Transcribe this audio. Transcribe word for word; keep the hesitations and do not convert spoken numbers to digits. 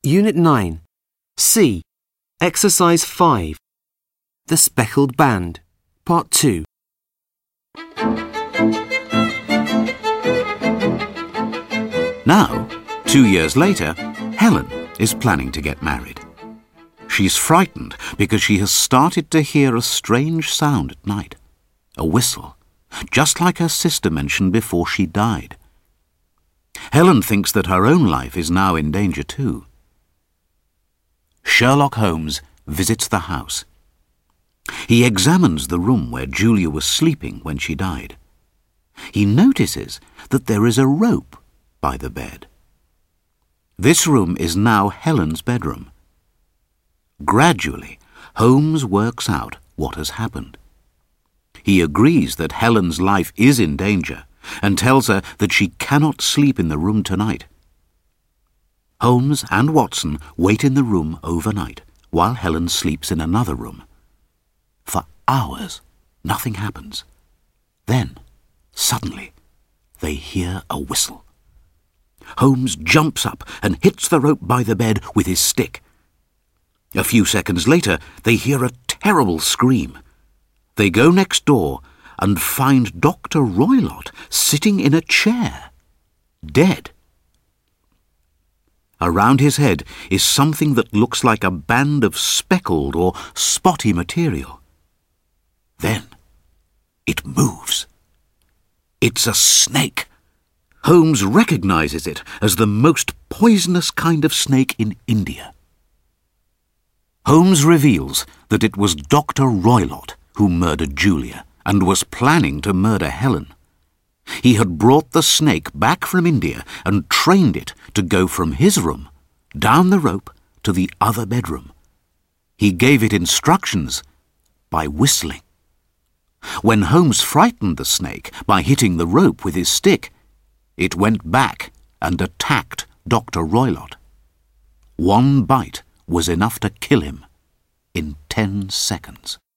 Unit nine. C. Exercise five. The Speckled Band. Part two. Now, two years later, Helen is planning to get married. She's frightened because she has started to hear a strange sound at night. A whistle, just like her sister mentioned before she died. Helen thinks that her own life is now in danger too. Sherlock Holmes visits the house. He examines the room where Julia was sleeping when she died. He notices that there is a rope by the bed. This room is now Helen's bedroom. Gradually, Holmes works out what has happened. He agrees that Helen's life is in danger and tells her that she cannot sleep in the room tonight. Holmes and Watson wait in the room overnight while Helen sleeps in another room. For hours, nothing happens. Then, suddenly, they hear a whistle. Holmes jumps up and hits the rope by the bed with his stick. A few seconds later, they hear a terrible scream. They go next door and find Doctor Roylott sitting in a chair, dead. Around his head is something that looks like a band of speckled or spotty material. Then it moves. It's a snake. Holmes recognizes it as the most poisonous kind of snake in India. Holmes reveals that it was Doctor Roylott who murdered Julia and was planning to murder Helen. He had brought the snake back from India and trained it to go from his room, down the rope, to the other bedroom. He gave it instructions by whistling. When Holmes frightened the snake by hitting the rope with his stick, it went back and attacked Doctor Roylott. One bite was enough to kill him in ten seconds.